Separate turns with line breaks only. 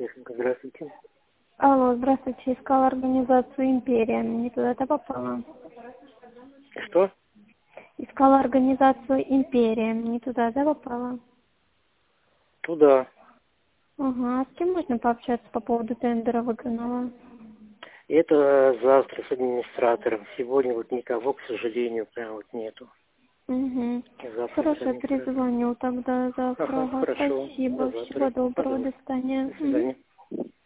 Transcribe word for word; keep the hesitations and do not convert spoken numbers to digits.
техника, здравствуйте.
Алло, здравствуйте. Искала организацию «Империя». Не туда-то попала.
Что?
Искала организацию «Империя». Не туда-то попала.
Туда.
Ага. А с кем можно пообщаться по поводу тендера выгнанного?
Это завтра с администратором. Сегодня вот никого, к сожалению, прям вот нету.
Угу.
Завтра с
Хорошо,
администратором.
перезвоню тогда завтра.
Ага,
Ага,
хорошо.
спасибо.
До завтра.
Всего доброго. До
Пожалуйста.
свидания.
До
Мгм.
свидания.